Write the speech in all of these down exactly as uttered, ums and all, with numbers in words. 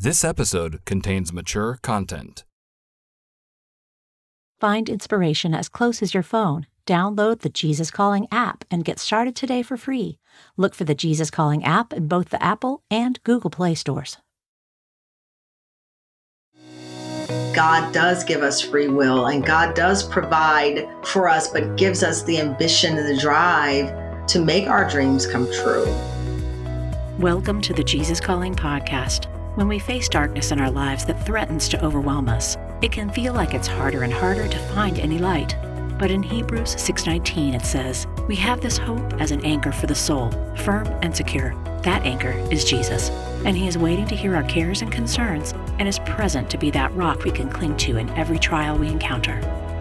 This episode contains mature content. Find inspiration as close as your phone. Download the Jesus Calling app and get started today for free. Look for the Jesus Calling app in both the Apple and Google Play stores. God does give us free will, and God does provide for us, but gives us the ambition and the drive to make our dreams come true. Welcome to the Jesus Calling podcast. When we face darkness in our lives that threatens to overwhelm us, it can feel like it's harder and harder to find any light. But in Hebrews six nineteen it says, "We have this hope as an anchor for the soul, firm and secure. That anchor is Jesus, and He is waiting to hear our cares and concerns and is present to be that rock we can cling to in every trial we encounter."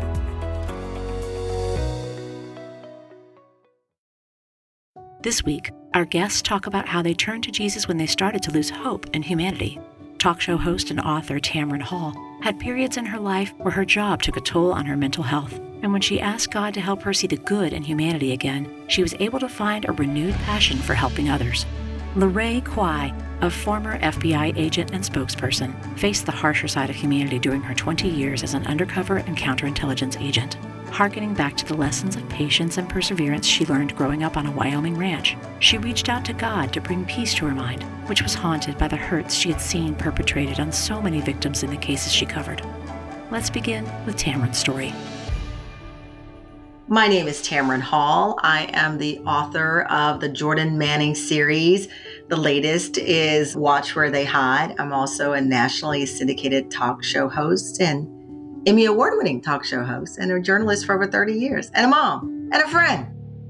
This week, our guests talk about how they turned to Jesus when they started to lose hope in humanity. Talk show host and author Tamron Hall had periods in her life where her job took a toll on her mental health, and when she asked God to help her see the good in humanity again, she was able to find a renewed passion for helping others. Lorraine Kwai, a former F B I agent and spokesperson, faced the harsher side of humanity during her twenty years as an undercover and counterintelligence agent. Harkening back to the lessons of patience and perseverance she learned growing up on a Wyoming ranch, she reached out to God to bring peace to her mind, which was haunted by the hurts she had seen perpetrated on so many victims in the cases she covered. Let's begin with Tamron's story. My name is Tamron Hall. I am the author of the Jordan Manning series. The latest is Watch Where They Hide. I'm also a nationally syndicated talk show host and Emmy Award-winning talk show host and a journalist for over thirty years, and a mom and a friend.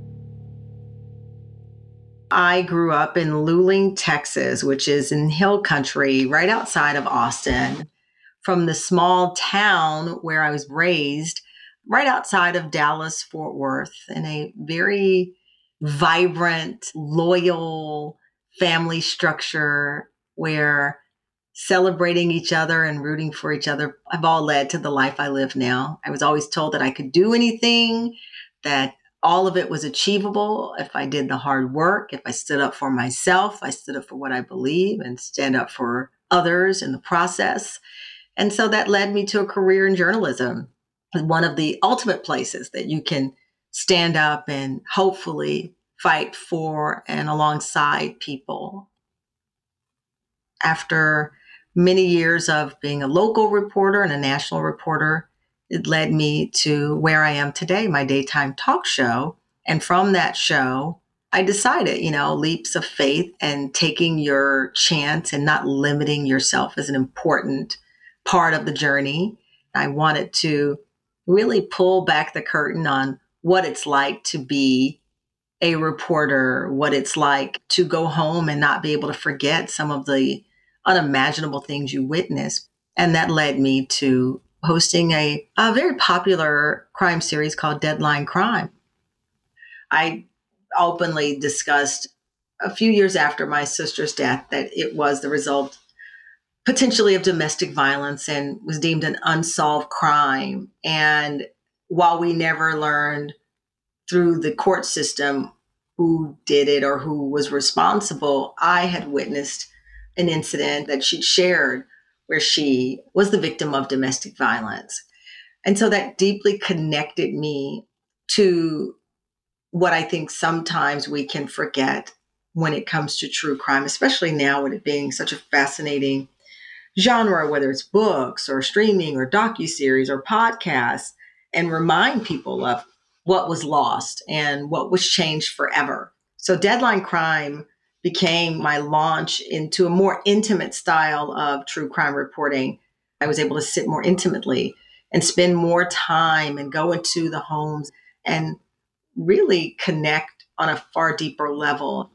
I grew up in Luling, Texas, which is in hill country right outside of Austin, from the small town where I was raised, right outside of Dallas, Fort Worth, in a very vibrant, loyal family structure where celebrating each other and rooting for each other have all led to the life I live now. I was always told that I could do anything, that all of it was achievable if I did the hard work, if I stood up for myself, I stood up for what I believe and stand up for others in the process. And so that led me to a career in journalism, one of the ultimate places that you can stand up and hopefully fight for and alongside people. After many years of being a local reporter and a national reporter, it led me to where I am today, my daytime talk show. And from that show, I decided, you know, leaps of faith and taking your chance and not limiting yourself is an important part of the journey. I wanted to really pull back the curtain on what it's like to be a reporter, what it's like to go home and not be able to forget some of the unimaginable things you witness. And that led me to hosting a, a very popular crime series called Deadline Crime. I openly discussed a few years after my sister's death that it was the result potentially of domestic violence and was deemed an unsolved crime. And while we never learned through the court system who did it or who was responsible, I had witnessed an incident that she shared where she was the victim of domestic violence. And so that deeply connected me to what I think sometimes we can forget when it comes to true crime, especially now with it being such a fascinating genre, whether it's books or streaming or docuseries or podcasts, and remind people of what was lost and what was changed forever. So Deadline Crime became my launch into a more intimate style of true crime reporting. I was able to sit more intimately and spend more time and go into the homes and really connect on a far deeper level.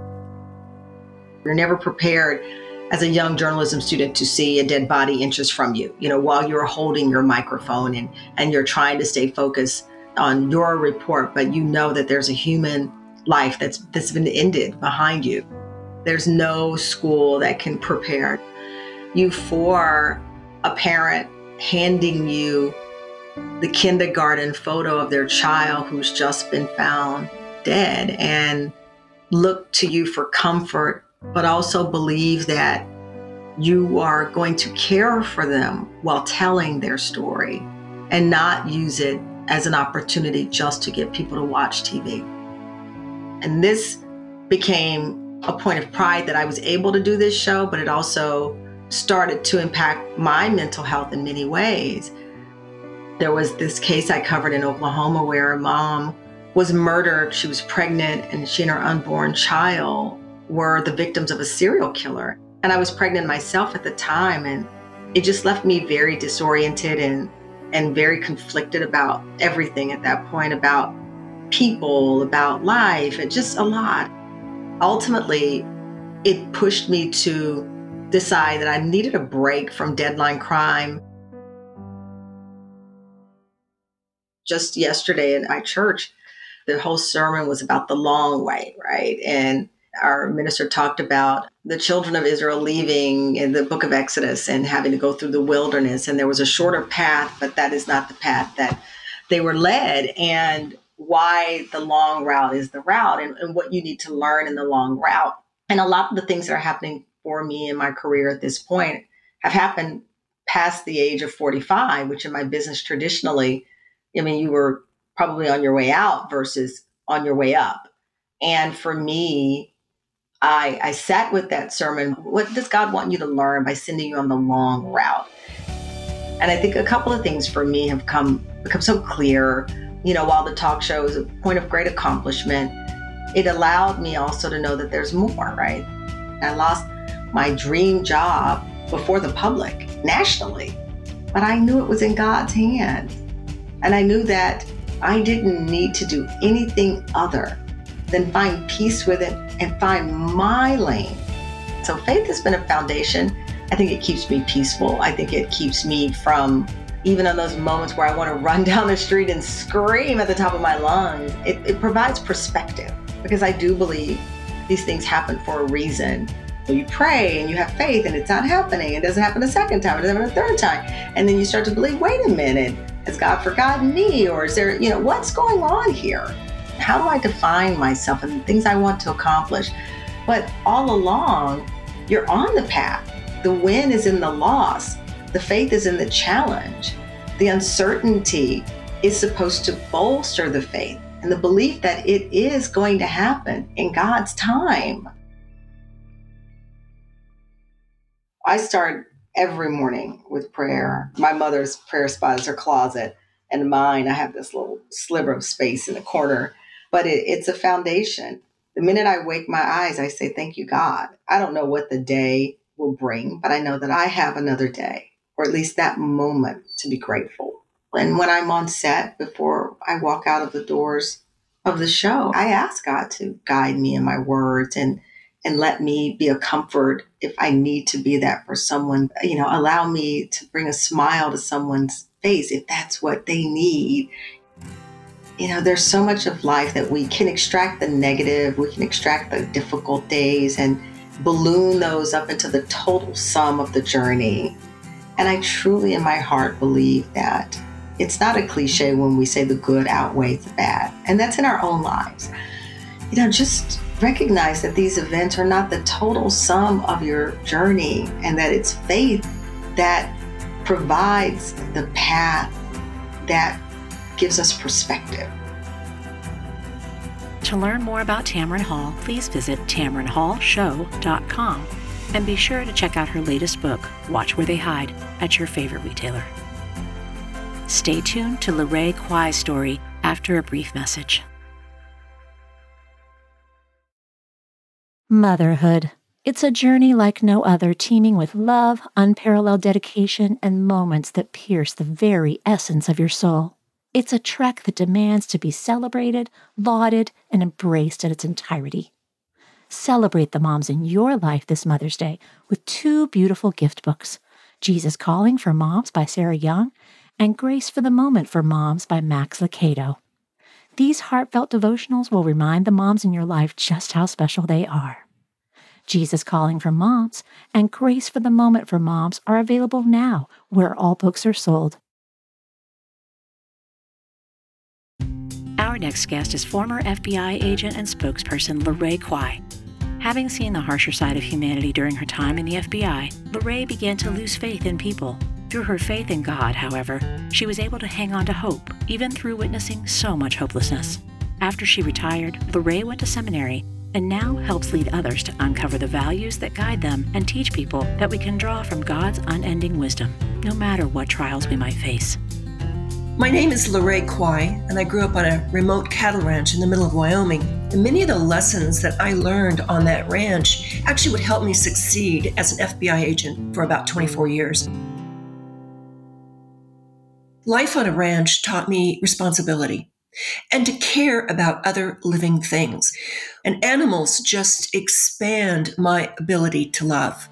You're never prepared as a young journalism student to see a dead body inches from you, you know, while you're holding your microphone and, and you're trying to stay focused on your report, but you know that there's a human life that's that's been ended behind you. There's no school that can prepare you for a parent handing you the kindergarten photo of their child who's just been found dead and look to you for comfort, but also believe that you are going to care for them while telling their story and not use it as an opportunity just to get people to watch T V. And this became a point of pride that I was able to do this show, but it also started to impact my mental health in many ways. There was this case I covered in Oklahoma where a mom was murdered. She was pregnant, and she and her unborn child were the victims of a serial killer. And I was pregnant myself at the time, and it just left me very disoriented and, and very conflicted about everything at that point, about people, about life, and just a lot. Ultimately, it pushed me to decide that I needed a break from deadline crime. Just yesterday at my church, the whole sermon was about the long way, right? And our minister talked about the children of Israel leaving in the book of Exodus and having to go through the wilderness. And there was a shorter path, but that is not the path that they were led. And why the long route is the route, and, and what you need to learn in the long route. And a lot of the things that are happening for me in my career at this point have happened past the age of forty-five, which in my business traditionally, I mean, you were probably on your way out versus on your way up. And for me, I, I sat with that sermon. What does God want you to learn by sending you on the long route? And I think a couple of things for me have come become so clear. You know, while the talk show is a point of great accomplishment, it allowed me also to know that there's more, right? I lost my dream job before the public, nationally, but I knew it was in God's hands. And I knew that I didn't need to do anything other than find peace with it and find my lane. So faith has been a foundation. I think it keeps me peaceful. I think it keeps me from, even on those moments where I want to run down the street and scream at the top of my lungs, it, it provides perspective, because I do believe these things happen for a reason. So you pray and you have faith and it's not happening. It doesn't happen a second time. It doesn't happen a third time. And then you start to believe, wait a minute, has God forgotten me? Or is there, you know, what's going on here? How do I define myself and the things I want to accomplish? But all along, you're on the path. The win is in the loss. The faith is in the challenge. The uncertainty is supposed to bolster the faith and the belief that it is going to happen in God's time. I start every morning with prayer. My mother's prayer spot is her closet, and mine, I have this little sliver of space in the corner, but it, it's a foundation. The minute I wake my eyes, I say, thank you, God. I don't know what the day will bring, but I know that I have another day, or at least that moment, to be grateful. And when I'm on set, before I walk out of the doors of the show, I ask God to guide me in my words and and let me be a comfort if I need to be that for someone. You know, allow me to bring a smile to someone's face if that's what they need. You know, there's so much of life that we can extract the negative, we can extract the difficult days and balloon those up into the total sum of the journey. And I truly in my heart believe that it's not a cliche when we say the good outweighs the bad. And that's in our own lives. You know, just recognize that these events are not the total sum of your journey, and that it's faith that provides the path that gives us perspective. To learn more about Tamron Hall, please visit tamron hall show dot com and be sure to check out her latest book, Watch Where They Hide, at your favorite retailer. Stay tuned to Lorraine Kwai's story after a brief message. Motherhood. It's a journey like no other, teeming with love, unparalleled dedication, and moments that pierce the very essence of your soul. It's a trek that demands to be celebrated, lauded, and embraced in its entirety. Celebrate the moms in your life this Mother's Day with two beautiful gift books, Jesus Calling for Moms by Sarah Young and Grace for the Moment for Moms by Max Lucado. These heartfelt devotionals will remind the moms in your life just how special they are. Jesus Calling for Moms and Grace for the Moment for Moms are available now where all books are sold. Our next guest is former F B I agent and spokesperson Lorraine Kwai. Having seen the harsher side of humanity during her time in the F B I, Lorraine began to lose faith in people. Through her faith in God, however, she was able to hang on to hope, even through witnessing so much hopelessness. After she retired, Lorraine went to seminary and now helps lead others to uncover the values that guide them and teach people that we can draw from God's unending wisdom, no matter what trials we might face. My name is Lorraine Kwai, and I grew up on a remote cattle ranch in the middle of Wyoming. And many of the lessons that I learned on that ranch actually would help me succeed as an F B I agent for about twenty-four years. Life on a ranch taught me responsibility and to care about other living things. And animals just expand my ability to love.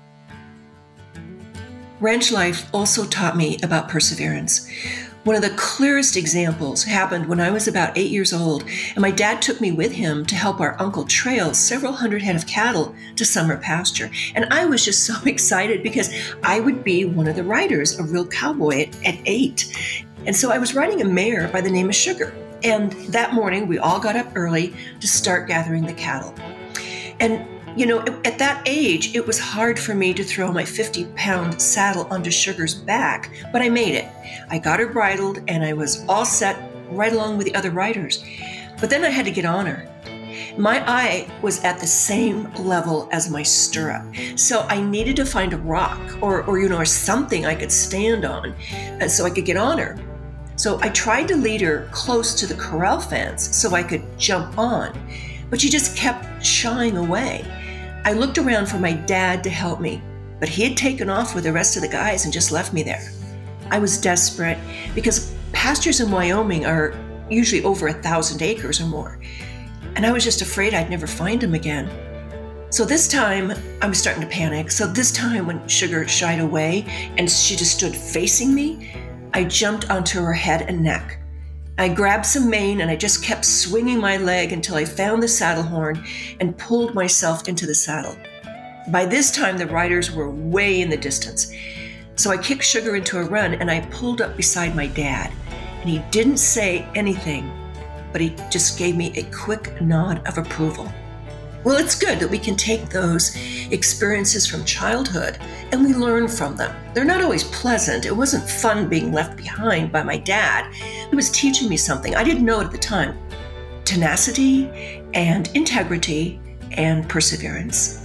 Ranch life also taught me about perseverance. One of the clearest examples happened when I was about eight years old, and my dad took me with him to help our uncle trail several hundred head of cattle to summer pasture. And I was just so excited because I would be one of the riders, a real cowboy at, at eight. And so I was riding a mare by the name of Sugar. And that morning, we all got up early to start gathering the cattle. And you know, at that age, it was hard for me to throw my fifty-pound saddle onto Sugar's back, but I made it. I got her bridled, and I was all set right along with the other riders. But then I had to get on her. My eye was at the same level as my stirrup, so I needed to find a rock or, or you know, or something I could stand on uh, so I could get on her. So I tried to lead her close to the corral fence so I could jump on, but she just kept shying away. I looked around for my dad to help me, but he had taken off with the rest of the guys and just left me there. I was desperate because pastures in Wyoming are usually over a thousand acres or more, and I was just afraid I'd never find him again. So this time, I was starting to panic. So this time when Sugar shied away and she just stood facing me, I jumped onto her head and neck. I grabbed some mane and I just kept swinging my leg until I found the saddle horn and pulled myself into the saddle. By this time, the riders were way in the distance. So I kicked Sugar into a run and I pulled up beside my dad. And he didn't say anything, but he just gave me a quick nod of approval. Well, it's good that we can take those experiences from childhood and we learn from them. They're not always pleasant. It wasn't fun being left behind by my dad. He was teaching me something I didn't know at the time: tenacity and integrity and perseverance.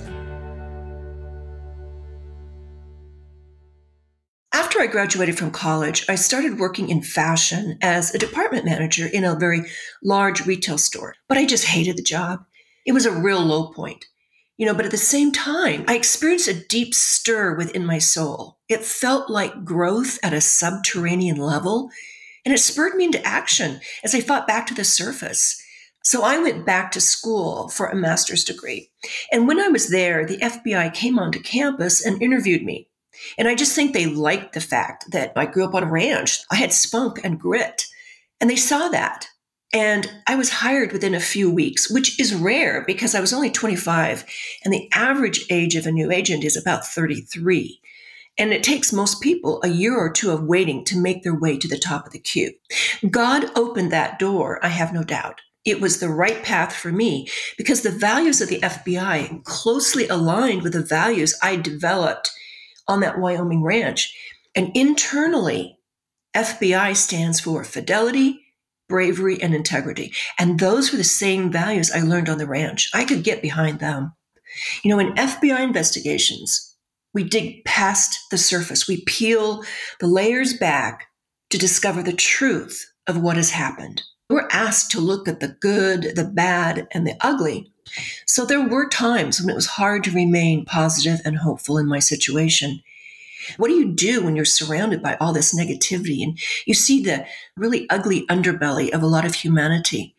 After I graduated from college, I started working in fashion as a department manager in a very large retail store, but I just hated the job. It was a real low point, you know, but at the same time, I experienced a deep stir within my soul. It felt like growth at a subterranean level, and it spurred me into action as I fought back to the surface. So I went back to school for a master's degree. And when I was there, the F B I came onto campus and interviewed me. And I just think they liked the fact that I grew up on a ranch. I had spunk and grit, and they saw that. And I was hired within a few weeks, which is rare because I was only twenty-five, and the average age of a new agent is about thirty-three. And it takes most people a year or two of waiting to make their way to the top of the queue. God opened that door, I have no doubt. It was the right path for me because the values of the F B I closely aligned with the values I developed on that Wyoming ranch. And internally, F B I stands for fidelity, bravery, and integrity. And those were the same values I learned on the ranch. I could get behind them. You know, in F B I investigations, we dig past the surface. We peel the layers back to discover the truth of what has happened. We're asked to look at the good, the bad, and the ugly. So there were times when it was hard to remain positive and hopeful in my situation. What do you do when you're surrounded by all this negativity and you see the really ugly underbelly of a lot of humanity?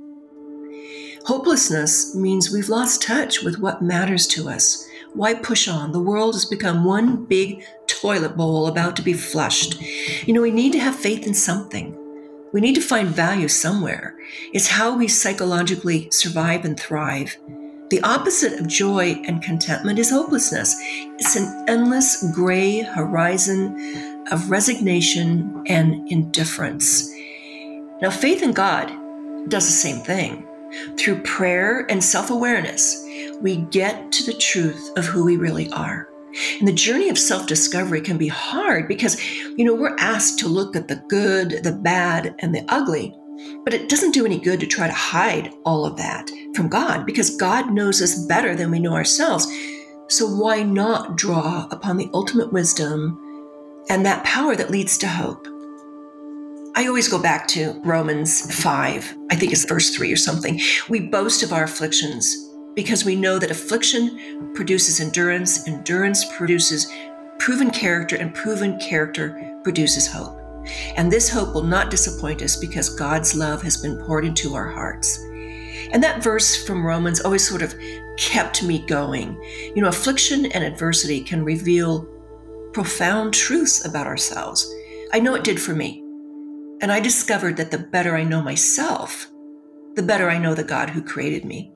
Hopelessness means we've lost touch with what matters to us. Why push on? The world has become one big toilet bowl about to be flushed. You know, we need to have faith in something. We need to find value somewhere. It's how we psychologically survive and thrive. The opposite of joy and contentment is hopelessness. It's an endless gray horizon of resignation and indifference. Now, faith in God does the same thing. Through prayer and self-awareness, we get to the truth of who we really are. And the journey of self-discovery can be hard because, you know, we're asked to look at the good, the bad, and the ugly. But it doesn't do any good to try to hide all of that from God because God knows us better than we know ourselves. So why not draw upon the ultimate wisdom and that power that leads to hope? I always go back to Romans five, I think it's verse three or something. We boast of our afflictions because we know that affliction produces endurance, endurance produces proven character, and proven character produces hope. And this hope will not disappoint us because God's love has been poured into our hearts. And that verse from Romans always sort of kept me going. You know, affliction and adversity can reveal profound truths about ourselves. I know it did for me. And I discovered that the better I know myself, the better I know the God who created me.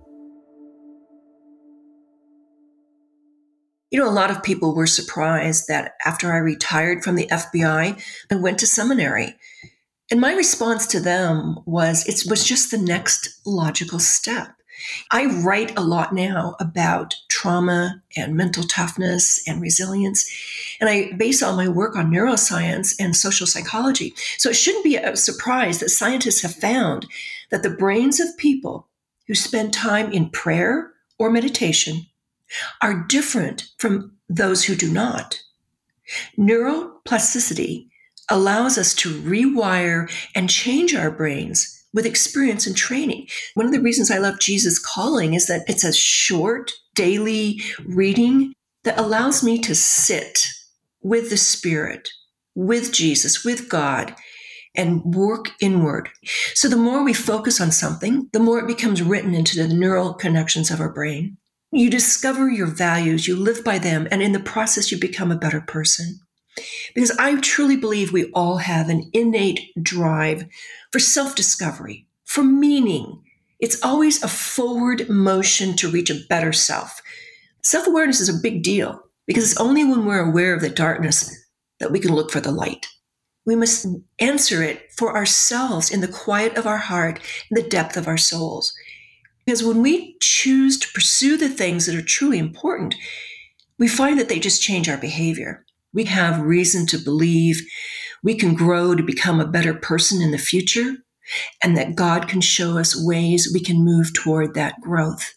You know, a lot of people were surprised that after I retired from the F B I, I went to seminary. And my response to them was, it was just the next logical step. I write a lot now about trauma and mental toughness and resilience, and I base all my work on neuroscience and social psychology. So it shouldn't be a surprise that scientists have found that the brains of people who spend time in prayer or meditation are different from those who do not. Neuroplasticity allows us to rewire and change our brains with experience and training. One of the reasons I love Jesus Calling is that it's a short daily reading that allows me to sit with the Spirit, with Jesus, with God, and work inward. So the more we focus on something, the more it becomes written into the neural connections of our brain. You discover your values, you live by them, and in the process, you become a better person. Because I truly believe we all have an innate drive for self-discovery, for meaning. It's always a forward motion to reach a better self. Self-awareness is a big deal because it's only when we're aware of the darkness that we can look for the light. We must answer it for ourselves in the quiet of our heart and the depth of our souls. Because when we choose to pursue the things that are truly important, we find that they just change our behavior. We have reason to believe we can grow to become a better person in the future, and that God can show us ways we can move toward that growth.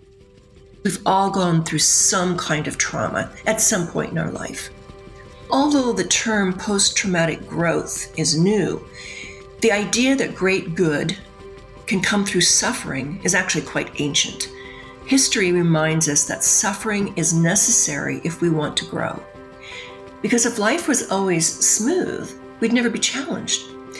We've all gone through some kind of trauma at some point in our life. Although the term post-traumatic growth is new, the idea that great good can come through suffering is actually quite ancient. History reminds us that suffering is necessary if we want to grow. Because if life was always smooth, we'd never be challenged.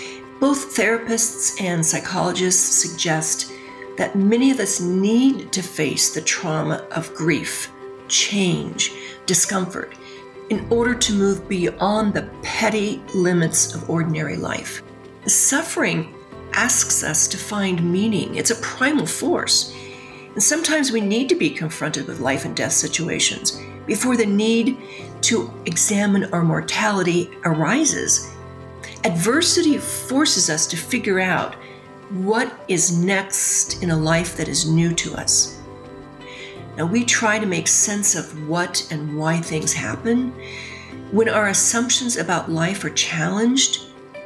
Both therapists and psychologists suggest that many of us need to face the trauma of grief, change, discomfort, in order to move beyond the petty limits of ordinary life. Suffering asks us to find meaning. It's a primal force. And sometimes we need to be confronted with life and death situations before the need to examine our mortality arises. Adversity forces us to figure out what is next in a life that is new to us. Now, we try to make sense of what and why things happen. When our assumptions about life are challenged,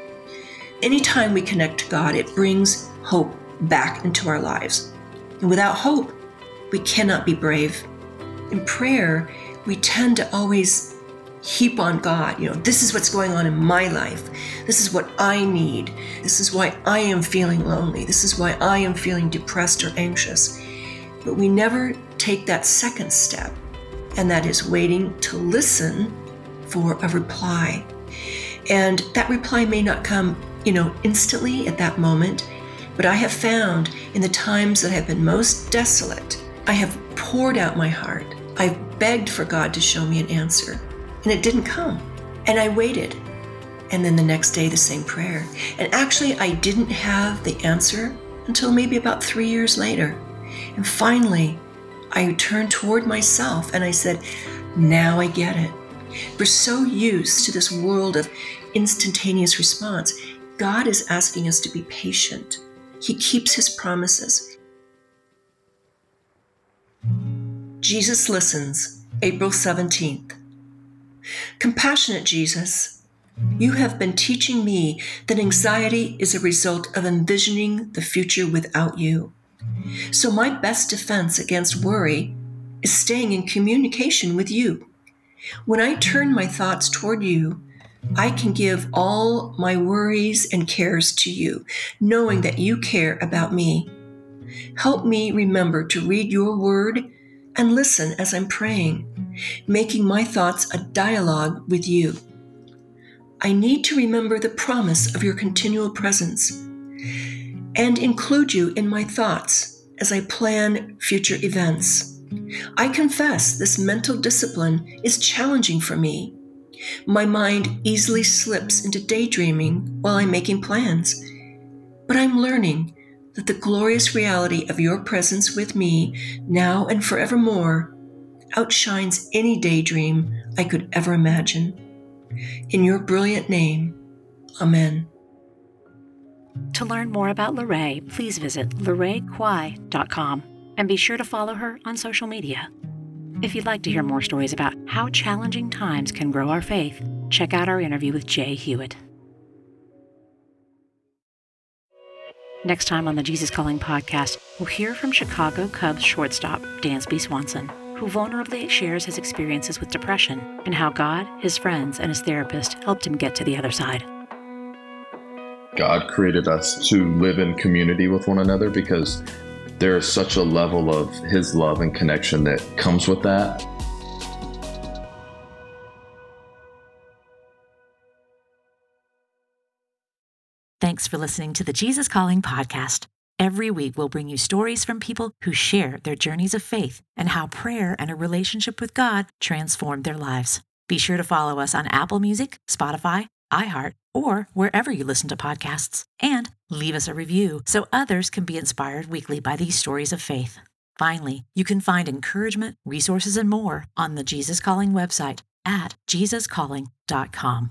anytime we connect to God, it brings hope back into our lives. And without hope, we cannot be brave. In prayer, we tend to always heap on God, you know, this is what's going on in my life. This is what I need. This is why I am feeling lonely. This is why I am feeling depressed or anxious. But we never take that second step, and that is waiting to listen for a reply. And that reply may not come, you know, instantly at that moment, but I have found in the times that have been most desolate, I have poured out my heart. I've begged for God to show me an answer, and it didn't come. And I waited. And then the next day, the same prayer. And actually, I didn't have the answer until maybe about three years later. And finally, I turned toward myself and I said, now I get it. We're so used to this world of instantaneous response. God is asking us to be patient. He keeps his promises. Jesus Listens, April seventeenth. Compassionate Jesus, you have been teaching me that anxiety is a result of envisioning the future without you. So my best defense against worry is staying in communication with you. When I turn my thoughts toward you, I can give all my worries and cares to you, knowing that you care about me. Help me remember to read your word and listen as I'm praying, making my thoughts a dialogue with you. I need to remember the promise of your continual presence and include you in my thoughts as I plan future events. I confess this mental discipline is challenging for me. My mind easily slips into daydreaming while I'm making plans, but I'm learning that the glorious reality of your presence with me now and forevermore outshines any daydream I could ever imagine. In your brilliant name, Amen. To learn more about Lorraine, please visit lorraine kwai dot com and be sure to follow her on social media. If you'd like to hear more stories about how challenging times can grow our faith, check out our interview with Jay Hewitt. Next time on the Jesus Calling podcast, we'll hear from Chicago Cubs shortstop Dansby Swanson, who vulnerably shares his experiences with depression and how God, his friends, and his therapist helped him get to the other side. God created us to live in community with one another because there is such a level of his love and connection that comes with that. Thanks for listening to the Jesus Calling podcast. Every week, we'll bring you stories from people who share their journeys of faith and how prayer and a relationship with God transformed their lives. Be sure to follow us on Apple Music, Spotify, iHeart, or wherever you listen to podcasts. And leave us a review so others can be inspired weekly by these stories of faith. Finally, you can find encouragement, resources, and more on the Jesus Calling website at jesus calling dot com.